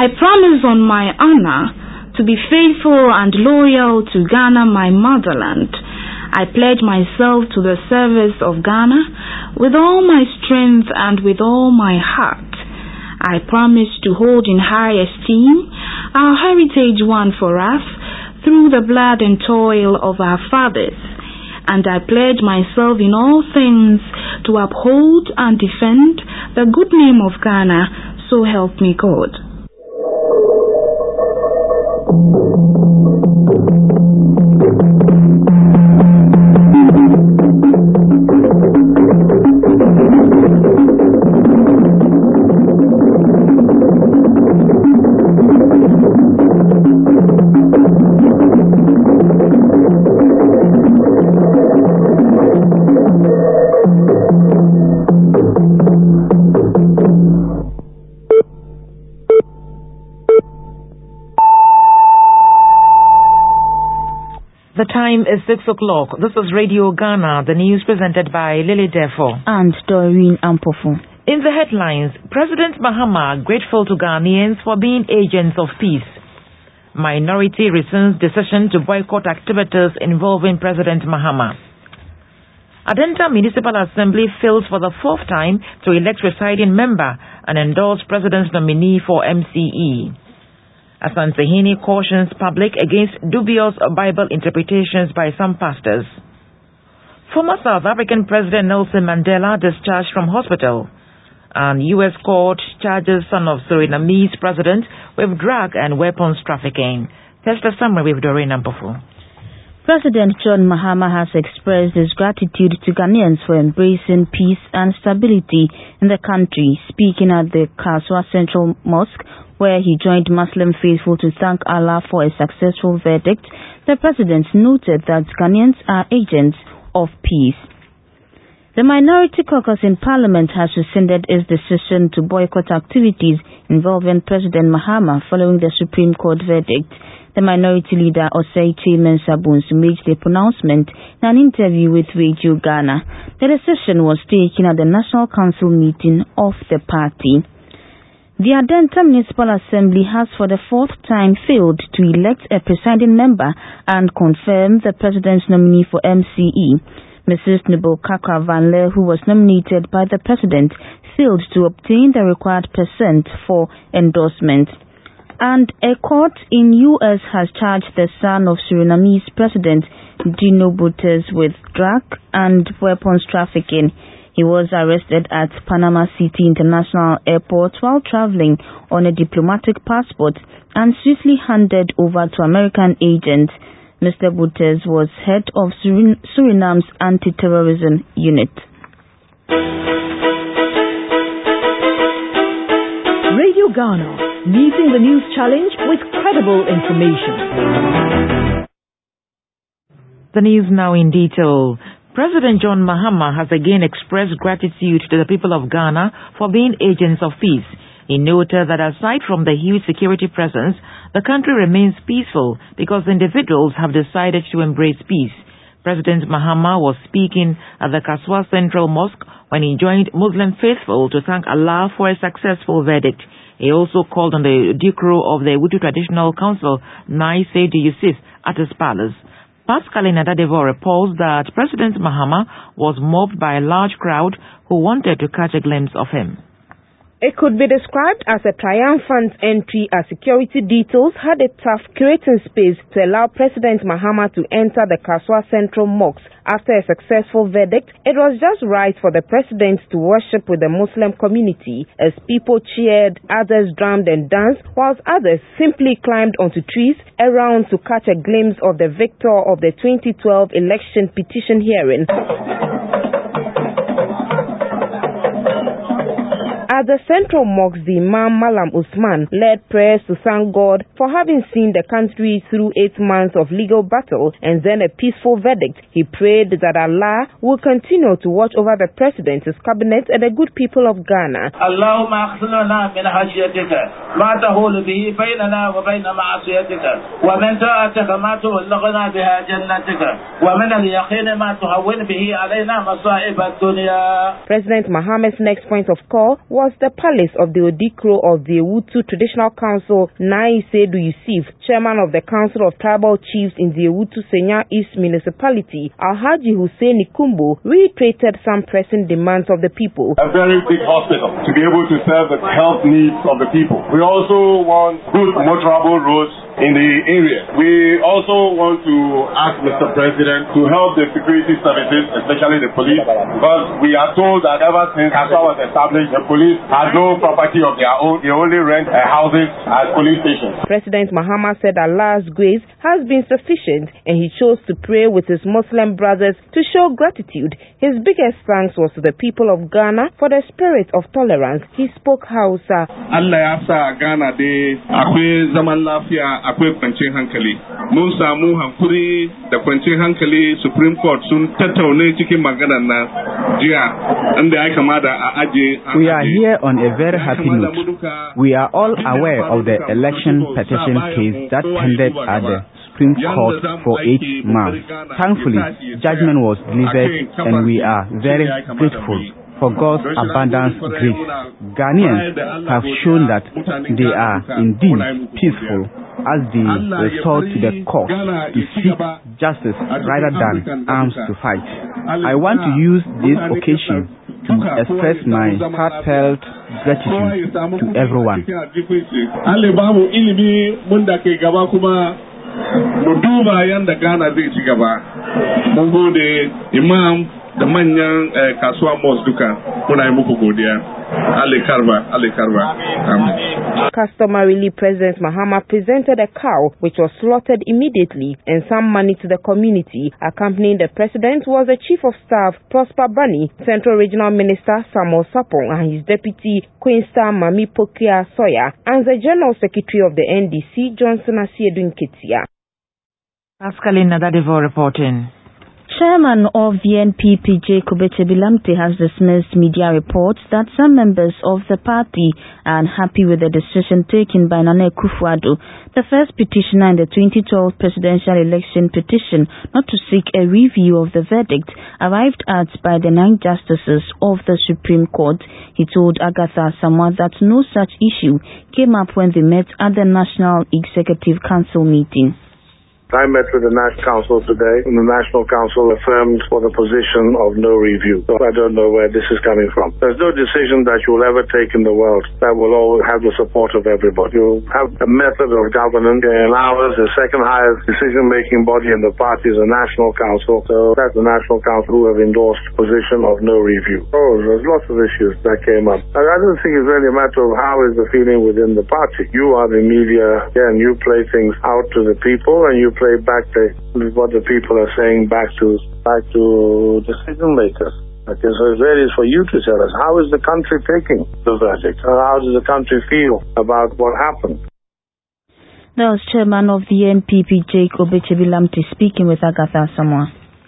I promise on my honor to be faithful and loyal to Ghana, my motherland. I pledge myself to the service of Ghana with all my strength and with all my heart. I promise to hold in high esteem our heritage won for us through the blood and toil of our fathers. And I pledge myself in all things to uphold and defend the good name of Ghana, so help me God. The time is 6 o'clock. This is Radio Ghana, the news presented by Lily Defo and Doreen Ampofu. In the headlines, President Mahama grateful to Ghanaians for being agents of peace. Minority rescinds decision to boycott activities involving President Mahama. Adenta Municipal Assembly fails for the fourth time to elect presiding member and endorse President's nominee for MCE. Asantehene cautions public against dubious Bible interpretations by some pastors. Former South African President Nelson Mandela discharged from hospital. And U.S. court charges son of Surinamese president with drug and weapons trafficking. Here's the summary with Doreen Ampofu. President John Mahama has expressed his gratitude to Ghanaians for embracing peace and stability in the country. Speaking at the Kaswa Central Mosque, where he joined Muslim faithful to thank Allah for a successful verdict, the president noted that Ghanaians are agents of peace. The Minority Caucus in Parliament has rescinded its decision to boycott activities involving President Mahama following the Supreme Court verdict. The minority leader Osei Mensah Bonsu made the pronouncement in an interview with Radio Ghana. The decision was taken at the National Council meeting of the party. The Adenta Municipal Assembly has for the fourth time failed to elect a presiding member and confirm the president's nominee for MCE. Mrs. Nubokaka Vanle, who was nominated by the president, failed to obtain the required % for endorsement. And a court in U.S. has charged the son of Surinamese President Dino Botez with drug and weapons trafficking. He was arrested at Panama City International Airport while traveling on a diplomatic passport and swiftly handed over to American agents. Mr. Botez was head of Suriname's anti-terrorism unit. Radio Ghana, meeting the news challenge with credible information. The news now in detail. President John Mahama has again expressed gratitude to the people of Ghana for being agents of peace. He noted that aside from the huge security presence, the country remains peaceful because individuals have decided to embrace peace. President Mahama was speaking at the Kaswa Central Mosque when he joined Muslim faithful to thank Allah for a successful verdict. He also called on the Dukro of the Wutu Traditional Council, Nai Seydou Yusuf, at his palace. Pascaline Adadevo reports that President Mahama was mobbed by a large crowd who wanted to catch a glimpse of him. It could be described as a triumphant entry as security details had a tough creating space to allow President Mahama to enter the Kaswa Central Mosque. After a successful verdict, it was just right for the president to worship with the Muslim community as people cheered, others drummed and danced, whilst others simply climbed onto trees around to catch a glimpse of the victor of the 2012 election petition hearing. At the Central Mosque, the Imam Malam Usman led prayers to thank God for having seen the country through 8 months of legal battle and then a peaceful verdict. He prayed that Allah will continue to watch over the president, his cabinet, and the good people of Ghana. Allahumma akhsilna min hajjatika ma tahulu bihi baynana wa bayna ma'asiyatika wa min ta'atika ma tuwallaqna biha jannatika wa min al-yaqin ma tuhawwin bihi alayna masa'ib ad-dunya. President Mahama's next point of call was was the palace of the Odikro of the Ewutu Traditional Council, Naisedu Yusuf, chairman of the Council of Tribal Chiefs in the Ewutu Senya East Municipality, Alhaji Hussein Ikumbo, reiterated some pressing demands of the people. A very big hospital to be able to serve the health needs of the people. We also want good motorable roads in the area. We also want to ask Mr. President to help the security services, especially the police, because we are told that ever since Kaswa was established, the police had no property of their own. They only rent houses as police stations. President Mahama said Allah's grace has been sufficient and he chose to pray with his Muslim brothers to show gratitude. His biggest thanks was to the people of Ghana for the spirit of tolerance. He spoke Hausa. Allah ya sa Ghana dai akwai zaman lafiya, akwai kwanciyar hankali. Mun samu hankuri da kwanciyar hankali. Supreme Court sun tattaune cikin maganar nan jiya inda ya kamata a aje. We are here on a very happy note. We are all aware of the election petition case that pended at the Supreme Court for 8 months. Thankfully, judgment was delivered and we are very grateful for God's abundant grace. Ghanaians have shown that they are indeed peaceful as they resort to the court to seek justice rather than arms to fight. I want to use this occasion to express my heartfelt gratitude to everyone. Imam da manyan kasuwa mosque duka muna yi muku godiya. Ale karba. Amen. Customarily, President Mahama presented a cow which was slaughtered immediately and some money to the community. Accompanying the president was the Chief of Staff Prosper Bani, Central Regional Minister Samuel Sapong and his deputy Queen Star Mami Pokia Soya, and the General Secretary of the NDC Johnson Asiedu Nketia. Pascaline Nadadevo reporting. Chairman of the NPP, Jacob Echebilamte, has dismissed media reports that some members of the party are unhappy with the decision taken by Nana Akufo-Addo, the first petitioner in the 2012 presidential election petition, not to seek a review of the verdict arrived at by the 9 justices of the Supreme Court. He told Agatha Samoa that no such issue came up when they met at the National Executive Council meeting. I met with the National Council today, and the National Council affirmed for the position of no review. So I don't know where this is coming from. There's no decision that you will ever take in the world that will all have the support of everybody. You have a method of governance, and ours, the second highest decision-making body in the party is the National Council. So that's the National Council who have endorsed the position of no review. Oh, there's lots of issues that came up. I don't think it's really a matter of how is the feeling within the party. You are the media, and you play things out to the people, and you play back what the people are saying back to decision makers. Okay, so it really is for you to tell us, how is the country taking the verdict? How does the country feel about what happened? That was Chairman of the NPP, Jacob Echebilamte, speaking with Agatha Samoa.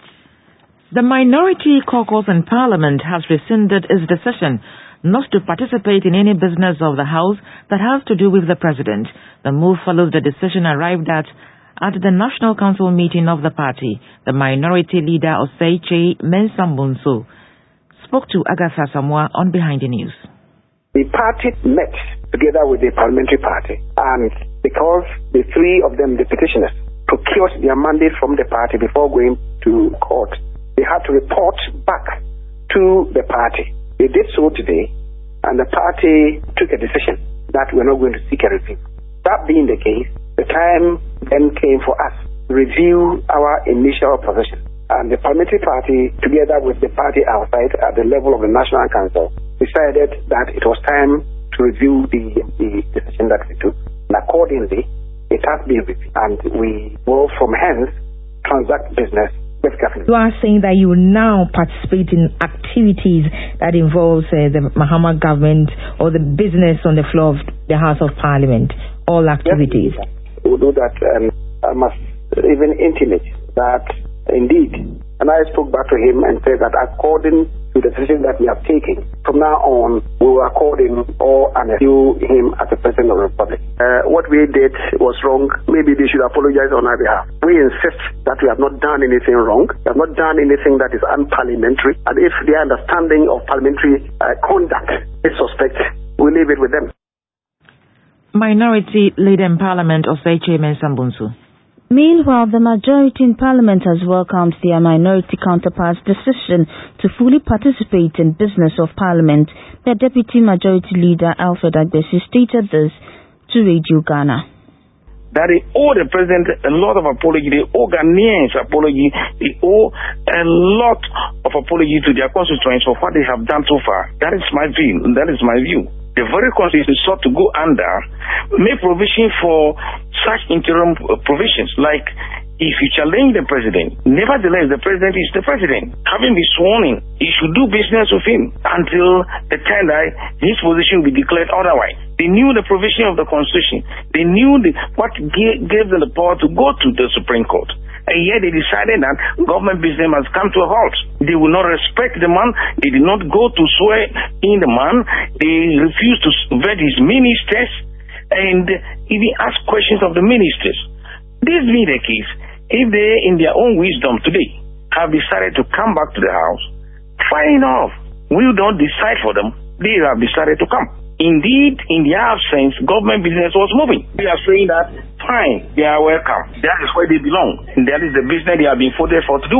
The Minority Caucus in Parliament has rescinded its decision not to participate in any business of the House that has to do with the President. The move follows the decision arrived at the National Council meeting of the party. The minority leader Oseiche Mensah-Bonsu spoke to Agatha Samoa on Behind the News. The party met together with the parliamentary party, and because the 3 of them, the petitioners, procured their mandate from the party before going to court, they had to report back to the party. They did so today, and the party took a decision that we're not going to seek a review. That being the case, the time then came for us to review our initial position. And the parliamentary party, together with the party outside at the level of the National Council, decided that it was time to review the decision that we took. And accordingly, it has been reviewed. And we will from hence transact business with government. You are saying that you will now participate in activities that involves the Mahama government or the business on the floor of the House of Parliament, all activities. Yes, we will do that, and I must even intimate that indeed, and I spoke back to him and said that according to the decision that we have taken, from now on we will accord him or view him as the President of the Republic. What we did was wrong. Maybe they should apologize on our behalf. We insist that we have not done anything wrong. We have not done anything that is unparliamentary. And if their understanding of parliamentary conduct is suspect, we leave it with them. Minority Leader in Parliament Osei Mensah-Bonsu. Meanwhile, the majority in Parliament has welcomed their minority counterparts' decision to fully participate in business of Parliament. The Deputy Majority Leader Alfred Agbeshi stated this to Radio Ghana. That they owe the president a lot of apology, they owe Ghanaians apology, they owe a lot of apology to their constituents for what they have done so far. That is my view. The very constitution sought to go under, make provision for such interim provisions, like if you challenge the president, nevertheless the president is the president. Having been sworn in, you should do business with him until the time that his position will be declared otherwise. They knew the provision of the constitution. They knew what gave them the power to go to the Supreme Court. And yet they decided that government business must come to a halt. They will not respect the man. They did not go to swear in the man. They refused to vet his ministers and even ask questions of the ministers. This being the case, if they, in their own wisdom today, have decided to come back to the house, fine enough. We don't decide for them. They have decided to come. Indeed, in their absence, government business was moving. We are saying that, fine, they are welcome. That is where they belong. And that is the business they have been voted for to do.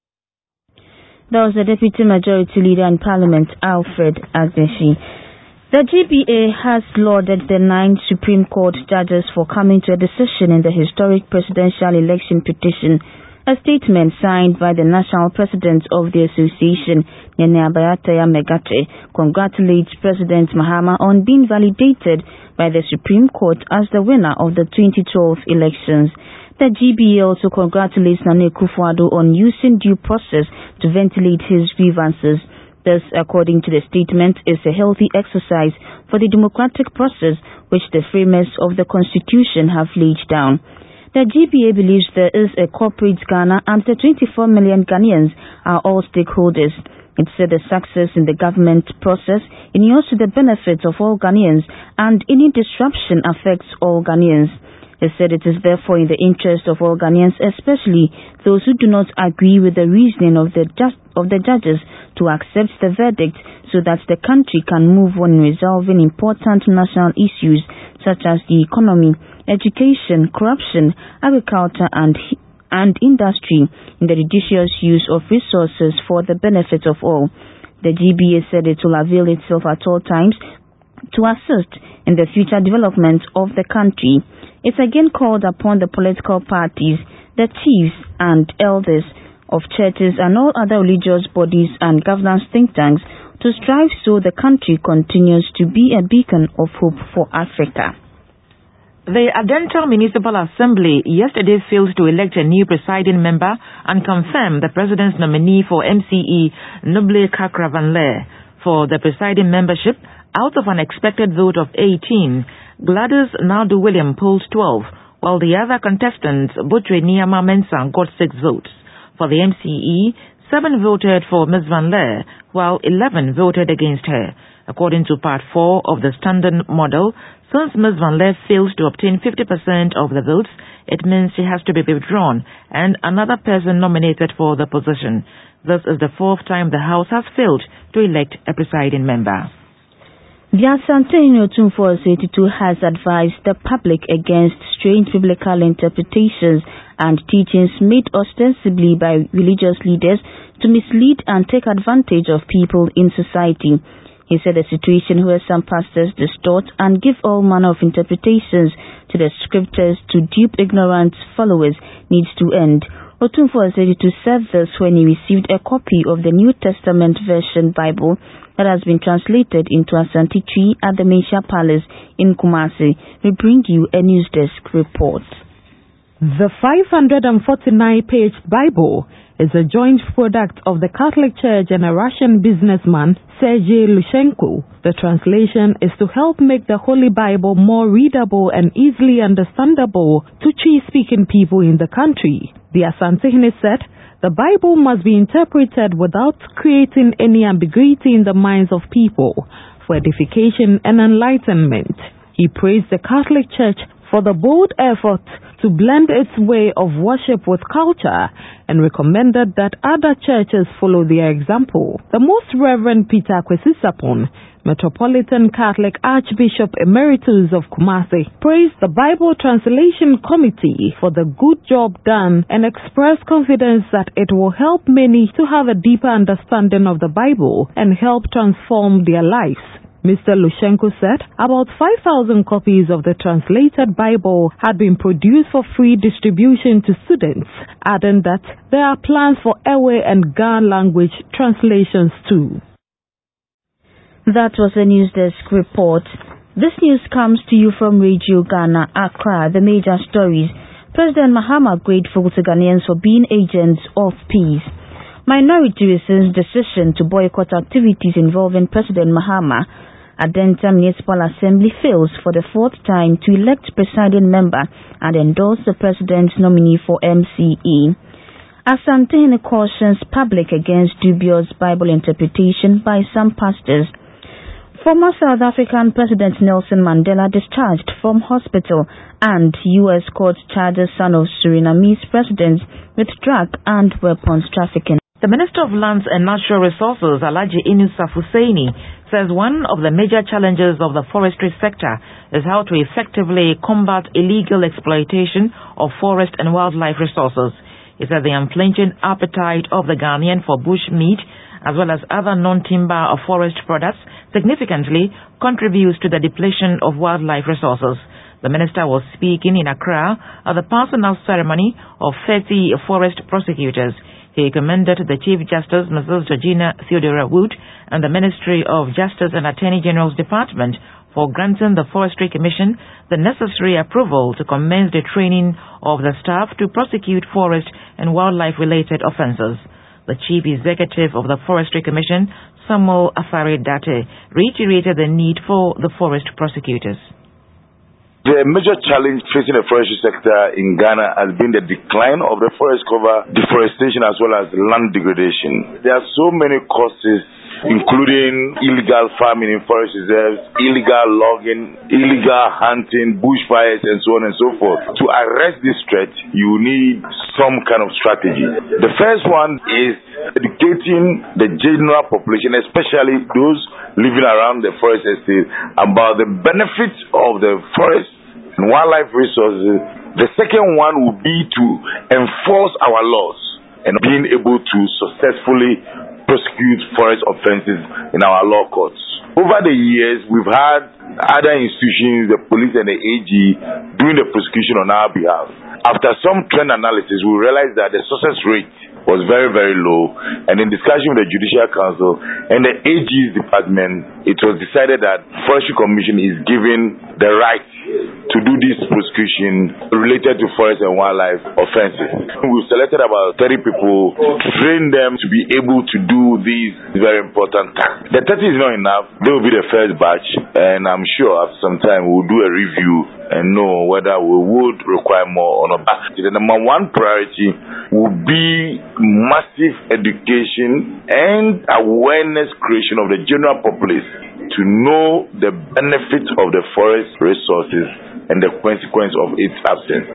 That was the Deputy Majority Leader in Parliament, Alfred Agbeshi. The GBA has lauded the 9 Supreme Court judges for coming to a decision in the historic presidential election petition. A statement signed by the national president of the association, Nene Abayataya Megate, congratulates President Mahama on being validated by the Supreme Court as the winner of the 2012 elections. The GBA also congratulates Nana Akufo-Addo on using due process to ventilate his grievances. This, according to the statement, is a healthy exercise for the democratic process which the framers of the Constitution have laid down. The GBA believes there is a corporate Ghana and the 24 million Ghanaians are all stakeholders. It said the success in the government process inures to the benefit of all Ghanaians and any disruption affects all Ghanaians. It said it is therefore in the interest of all Ghanaians, especially those who do not agree with the reasoning of the judges, to accept the verdict so that the country can move on in resolving important national issues such as the economy, education, corruption, agriculture and industry in the judicious use of resources for the benefit of all. The GBA said it will avail itself at all times to assist in the future development of the country. It again called upon the political parties, the chiefs and elders of churches and all other religious bodies and governance think tanks to strive so the country continues to be a beacon of hope for Africa. The Adenta Municipal Assembly yesterday failed to elect a new presiding member and confirm the president's nominee for MCE, Noble Kakravanle, for the presiding membership. Out of an expected vote of 18, Gladys Naldo William polled 12, while the other contestants, Botre Niyama Mensah, got 6 votes. For the MCE, 7 voted for Ms. Van Leer, while 11 voted against her. According to Part 4 of the Standard Model, since Ms. Van Leer failed to obtain 50% of the votes, it means she has to be withdrawn and another person nominated for the position. This is the 4th time the House has failed to elect a presiding member. The Asante Otumfuo Osei Tutu has advised the public against strange biblical interpretations and teachings made ostensibly by religious leaders to mislead and take advantage of people in society. He said a situation where some pastors distort and give all manner of interpretations to the scriptures to dupe ignorant followers needs to end. Otumfuo Osei Tutu said this when he received a copy of the New Testament Version Bible that has been translated into Asante Twi at the Meisha Palace in Kumasi. We bring you a News Desk report. The 549-page Bible is a joint product of the Catholic Church and a Russian businessman, Sergei Lushenko. The translation is to help make the Holy Bible more readable and easily understandable to Twi-speaking people in the country. The Asantehene said, the Bible must be interpreted without creating any ambiguity in the minds of people for edification and enlightenment. He praised the Catholic Church for the bold effort to blend its way of worship with culture and recommended that other churches follow their example. The Most Reverend Peter Kwesi-Sapon, Metropolitan Catholic Archbishop Emeritus of Kumasi, praised the Bible Translation Committee for the good job done and expressed confidence that it will help many to have a deeper understanding of the Bible and help transform their lives. Mr. Lushenko said about 5,000 copies of the translated Bible had been produced for free distribution to students, adding that there are plans for Ewe and Ga language translations too. That was a News Desk report. This news comes to you from Radio Ghana, Accra. The major stories. President Mahama grateful to Ghanaians for being agents of peace. Minority resents decision to boycott activities involving President Mahama. Adenta Municipal Assembly fails for the fourth time to elect presiding member and endorse the president's nominee for MCE. Asante cautions public against dubious Bible interpretation by some pastors. Former South African President Nelson Mandela discharged from hospital, and U.S. court charges son of Surinamese president with drug and weapons trafficking. The Minister of Lands and Natural Resources, Alhaji Inusaf Hussaini, says one of the major challenges of the forestry sector is how to effectively combat illegal exploitation of forest and wildlife resources. He said the unflinching appetite of the Ghanaian for bush meat as well as other non-timber or forest products significantly contributes to the depletion of wildlife resources. The minister was speaking in Accra at the passing out ceremony of 30 forest prosecutors. He commended the Chief Justice, Mrs. Georgina Theodora Wood, and the Ministry of Justice and Attorney General's Department for granting the Forestry Commission the necessary approval to commence the training of the staff to prosecute forest and wildlife-related offences. The Chief Executive of the Forestry Commission, Samuel Afari Date, reiterated the need for the forest prosecutors. The major challenge facing the forestry sector in Ghana has been the decline of the forest cover, deforestation as well as land degradation. There are so many causes, including illegal farming in forest reserves, illegal logging, illegal hunting, bushfires and so on and so forth. To arrest this threat, you need some kind of strategy. The first one is educating the general population, especially those living around the forest estate, about the benefits of the forest and wildlife resources. The second one would be to enforce our laws and being able to successfully prosecute forest offenses in our law courts. Over the years, we've had other institutions, the police and the AG, doing the prosecution on our behalf. After some trend analysis, we realized that the success rate was very, very low, and in discussion with the Judicial Council and the AG's department, it was decided that Forestry Commission is given the right to do this prosecution related to forest and wildlife offenses. We've selected about 30 people to train them to be able to do these very important tasks. The 30 is not enough. They will be the first batch, and I'm sure after some time we'll do a review and know whether we would require more or not. The number one priority will be massive education and awareness creation of the general populace to know the benefits of the forest resources and the consequence of its absence.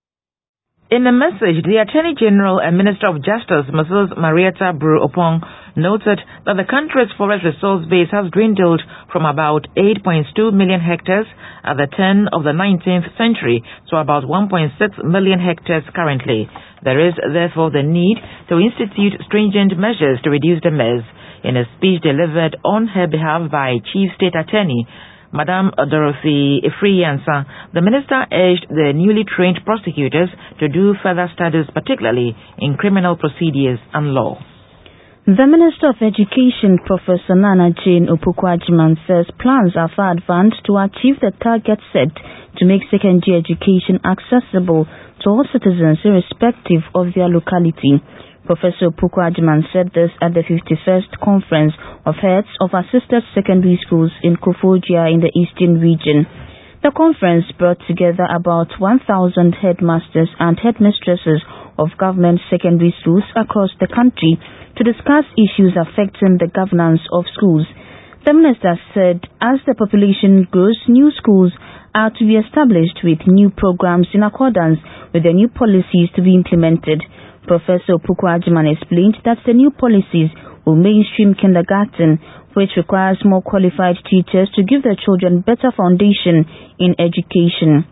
In a message, the Attorney General and Minister of Justice, Mrs. Marietta Bru-Opong, noted that the country's forest resource base has dwindled from about 8.2 million hectares at the turn of the 19th century to about 1.6 million hectares currently. There is therefore the need to institute stringent measures to reduce the mess. In a speech delivered on her behalf by Chief State Attorney Madam Dorothy Ifriyansa, the minister urged the newly trained prosecutors to do further studies, particularly in criminal procedures and law. The Minister of Education, Professor Nana Jane Opoku-Agyeman, says plans are far advanced to achieve the target set to make secondary education accessible to all citizens irrespective of their locality. Professor Opoku-Agyeman said this at the 51st Conference of Heads of Assisted Secondary Schools in Koforidua in the Eastern Region. The conference brought together about 1,000 headmasters and headmistresses of government secondary schools across the country to discuss issues affecting the governance of schools. The minister said as the population grows, new schools are to be established with new programs in accordance with the new policies to be implemented. Professor Opoku Agyeman explained that the new policies will mainstream kindergarten, which requires more qualified teachers to give their children better foundation in education.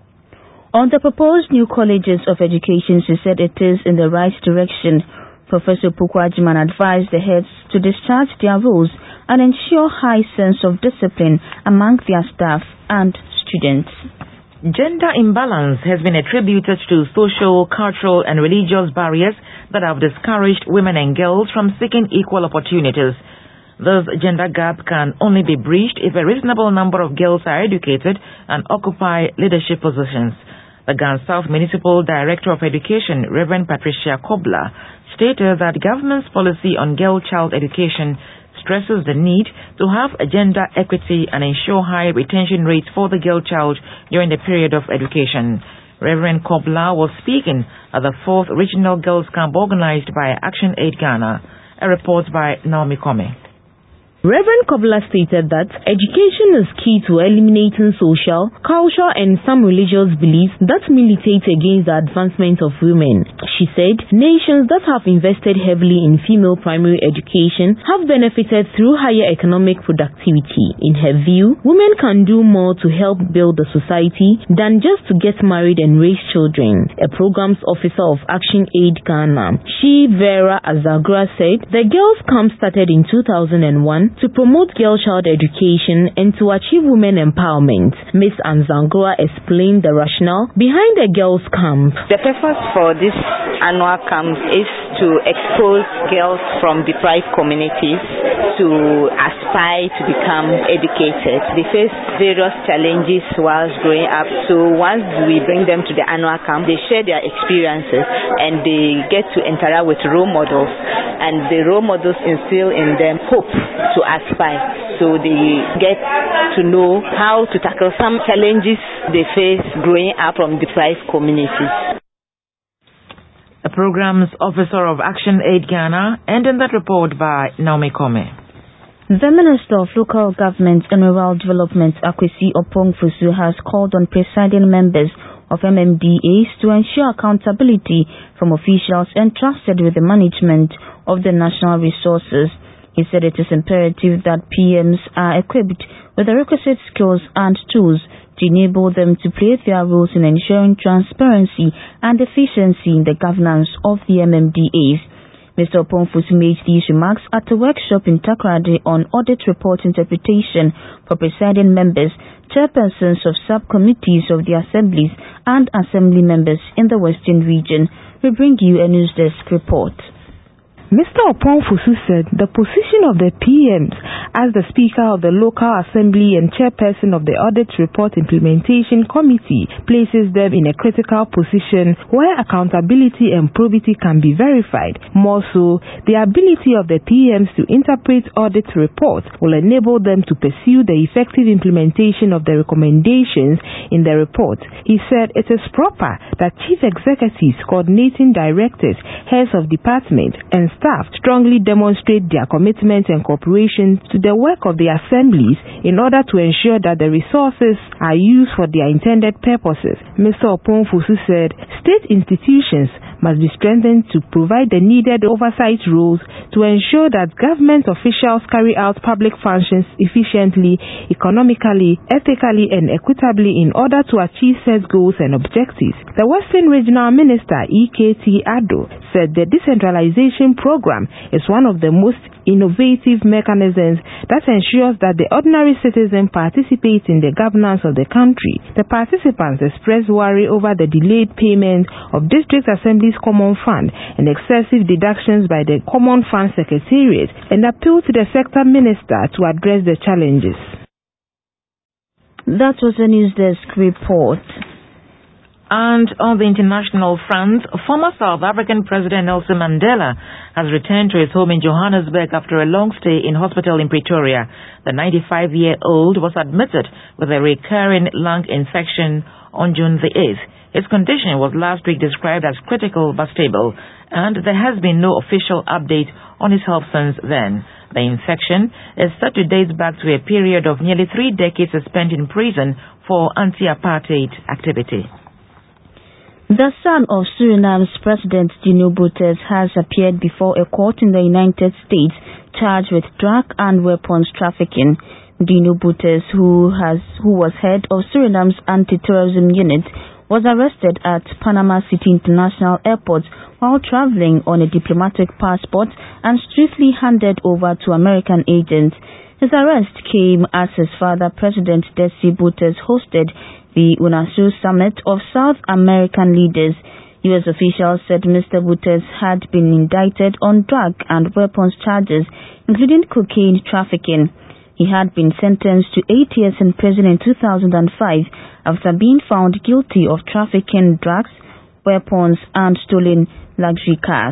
On the proposed new colleges of education, she said it is in the right direction. Professor Opoku Agyeman advised the heads to discharge their roles and ensure high sense of discipline among their staff and students. Gender imbalance has been attributed to social, cultural and religious barriers that have discouraged women and girls from seeking equal opportunities. This gender gap can only be bridged if a reasonable number of girls are educated and occupy leadership positions. The Gan South Municipal Director of Education, Reverend Patricia Kobler, stated that government's policy on girl-child education stresses the need to have a gender equity and ensure high retention rates for the girl child during the period of education. Reverend Kobler was speaking at the 4th Regional Girls Camp organized by Action Aid Ghana. A report by Naomi Kome. Reverend Kobler stated that education is key to eliminating social, cultural and some religious beliefs that militate against the advancement of women. She said nations that have invested heavily in female primary education have benefited through higher economic productivity. In her view, women can do more to help build the society than just to get married and raise children. A programs officer of Action Aid Ghana, Vera Azagura, said the girls' camp started in 2001 to promote girl-child education and to achieve women empowerment. Ms. Anzangua explained the rationale behind the girls' camp. The purpose for this annual camp is to expose girls from deprived communities to aspire to become educated. They face various challenges whilst growing up, so once we bring them to the annual camp, they share their experiences and they get to interact with role models, and the role models instill in them hope to aspire, so they get to know how to tackle some challenges they face growing up from deprived communities. A programs officer of Action Aid Ghana, and in that report by Naomi Kome. The Minister of Local Government and Rural Development, Akwesi Opong-Fusu, has called on presiding members of MMDAs to ensure accountability from officials entrusted with the management of the national resources. He said it is imperative that PMs are equipped with the requisite skills and tools to enable them to play their roles in ensuring transparency and efficiency in the governance of the MMDAs. Mr. Opong-Fusu made these remarks at a workshop in Takoradi on audit report interpretation for presiding members, chairpersons of subcommittees of the assemblies and assembly members in the Western region. We bring you a news desk report. Mr. Opong-Fusu said the position of the PMs as the Speaker of the Local Assembly and Chairperson of the Audit Report Implementation Committee places them in a critical position where accountability and probity can be verified. More so, the ability of the PMs to interpret audit reports will enable them to pursue the effective implementation of the recommendations in the report. He said it is proper that Chief Executives, Coordinating Directors, Heads of Department and staff strongly demonstrate their commitment and cooperation to the work of the assemblies in order to ensure that the resources are used for their intended purposes. Mr. Opong-Fusu said state institutions must be strengthened to provide the needed oversight roles to ensure that government officials carry out public functions efficiently, economically, ethically and equitably in order to achieve set goals and objectives. The Western Regional Minister, EKT Ado, said the decentralization program is one of the most innovative mechanisms that ensures that the ordinary citizen participates in the governance of the country. The participants expressed worry over the delayed payment of District Assembly's Common Fund and excessive deductions by the Common Fund Secretariat and appealed to the sector minister to address the challenges. That was a news desk report. And on the international front, former South African President Nelson Mandela has returned to his home in Johannesburg after a long stay in hospital in Pretoria. The 95-year-old was admitted with a recurring lung infection on June the 8th. His condition was last week described as critical but stable, and there has been no official update on his health since then. The infection is said to date back to a period of nearly 3 decades spent in prison for anti-apartheid activity. The son of Suriname's President Dino Botez has appeared before a court in the United States charged with drug and weapons trafficking. Dino Botez, who was head of Suriname's anti-terrorism unit, was arrested at Panama City International Airport while traveling on a diplomatic passport and swiftly handed over to American agents. His arrest came as his father, President Desi Botez, hosted the UNASUR Summit of South American leaders. U.S. officials said Mr. Botez had been indicted on drug and weapons charges, including cocaine trafficking. He had been sentenced to 8 years in prison in 2005 after being found guilty of trafficking drugs, weapons, and stolen luxury cars.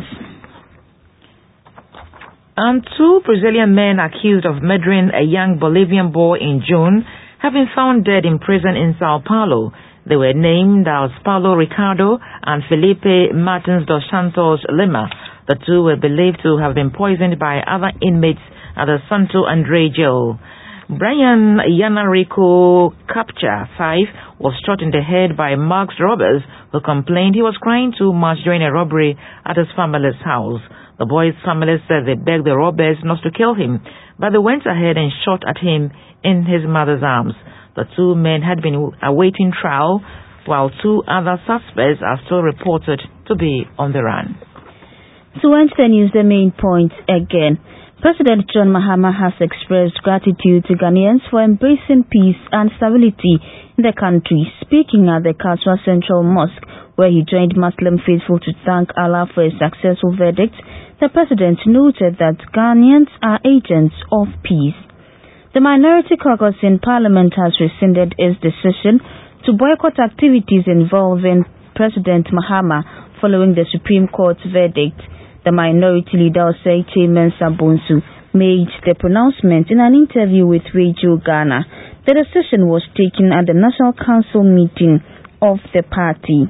And 2 Brazilian men accused of murdering a young Bolivian boy in June have been found dead in prison in Sao Paulo. They were named as Paulo Ricardo and Felipe Martins dos Santos Lima. The 2 were believed to have been poisoned by other inmates at the Santo André jail. Brian Yanarico Capcha, 5, was shot in the head by masked robbers who complained he was crying too much during a robbery at his family's house. The boy's family said they begged the robbers not to kill him, but they went ahead and shot at him in his mother's arms. The 2 men had been awaiting trial, while 2 other suspects are still reported to be on the run. To end the news, the main point again. President John Mahama has expressed gratitude to Ghanaians for embracing peace and stability in the country. Speaking at the Kaswa Central Mosque, where he joined Muslim faithful to thank Allah for a successful verdict, the president noted that Ghanaians are agents of peace. The minority caucus in Parliament has rescinded its decision to boycott activities involving President Mahama following the Supreme Court's verdict. The minority leader, Osei Mensa Bonsu, made the pronouncement in an interview with Radio Ghana. The decision was taken at the National Council meeting of the party.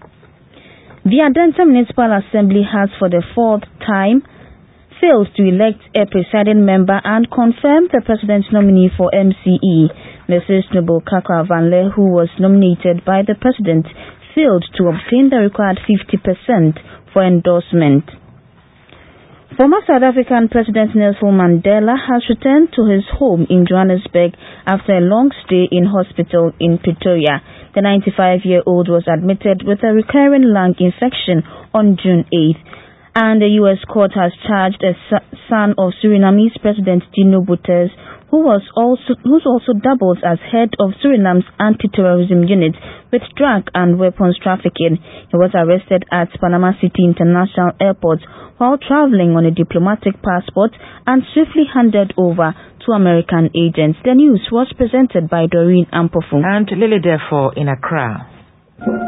The Adenta Municipal Assembly has for the 4th time failed to elect a presiding member and confirm the president's nominee for MCE. Mrs. Noble Kakwa Vanle, who was nominated by the president, failed to obtain the required 50% for endorsement. Former South African President Nelson Mandela has returned to his home in Johannesburg after a long stay in hospital in Pretoria. The 95-year-old was admitted with a recurrent lung infection on June 8th. And the U.S. court has charged a son of Suriname's President Dino Botez, who also doubles as head of Suriname's anti-terrorism unit, with drug and weapons trafficking. He was arrested at Panama City International Airport while traveling on a diplomatic passport and swiftly handed over to American agents. The news was presented by Doreen Ampofu and Lily Defo in Accra.